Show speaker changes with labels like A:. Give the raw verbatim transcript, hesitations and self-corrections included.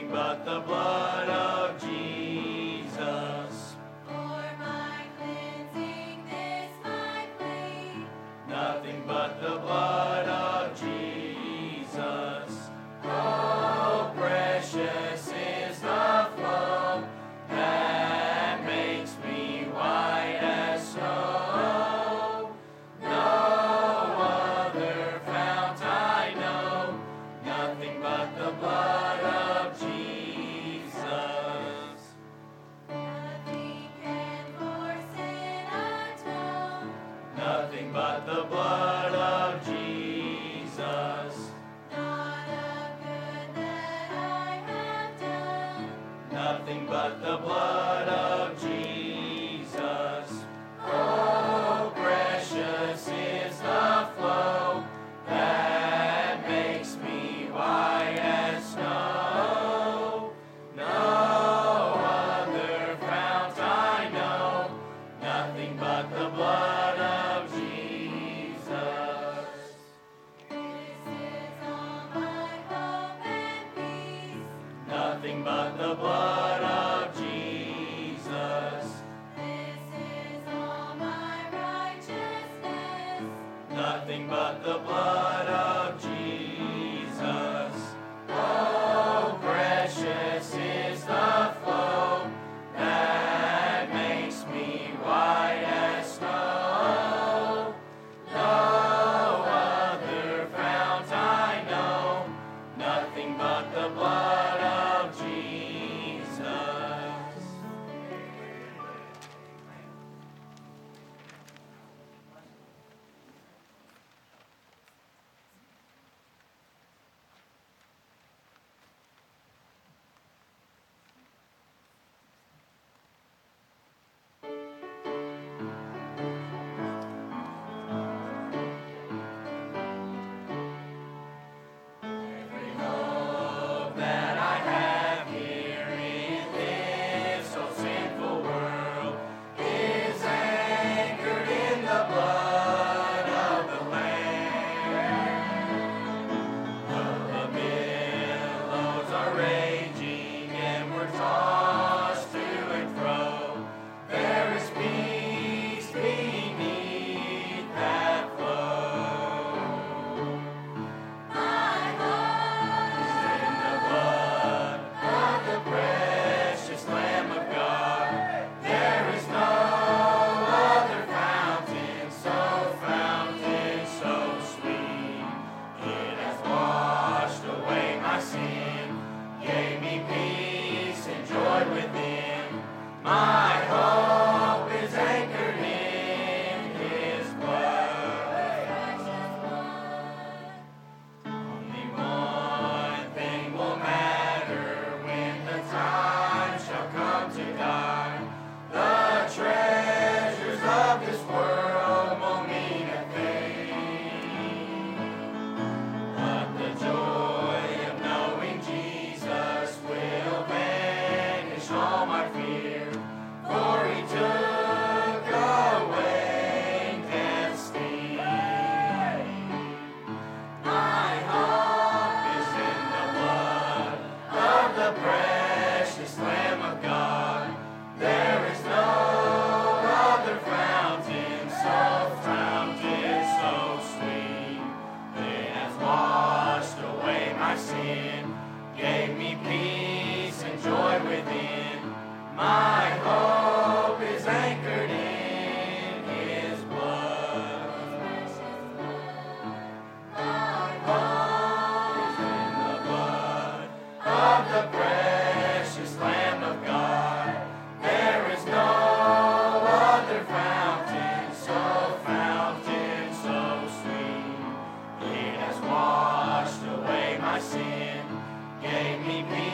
A: Nothing but the blood of Jesus.
B: For my cleansing, this my plea.
A: Nothing but the blood of Jesus. Oh, precious is the flow that makes me white as snow. No other fount I know. Nothing but the blood of Jesus.
B: Nothing can for sin atone.
A: Nothing but the blood of Jesus.
B: Not a good that I have done.
A: Nothing but the blood of Jesus. Oh, precious is the flow that makes me white as snow. No other fount I know. Nothing but the blood of Jesus.
B: This is all my hope and peace.
A: Nothing but the blood of Jesus.
B: This is all my righteousness.
A: Nothing but the blood of Jesus. Oh, precious is the flow that makes me white as snow. No other fount I know. Nothing but the blood of Jesus. Every hope that I have here in this so sinful world is anchored in the blood of the Lamb. Though the billows are raging and we're tossed to and fro, there is peace beneath that flow.
B: My heart
A: In the blood of the precious Lamb of God, there is no other fountain, so fountain, so sweet. It has washed away my sin, gave me peace and joy within. My hope is anchored in His blood.
B: precious blood.
A: Only one thing will matter when the time shall come to die. The treasures of this world won't mean a thing, but the joy of knowing Jesus will banish all my fear, for He took away death's sting. My hope is in the blood of the precious Lamb of God. There is no other fountain, so fountain, so sweet. It has washed away my sin, gave me peace and joy within. My hope is anchored in His blood.
B: My
A: Hope is in the blood of the precious Lamb of God. There is no other fountain, so fountain, so sweet. It has washed away my sin, gave me peace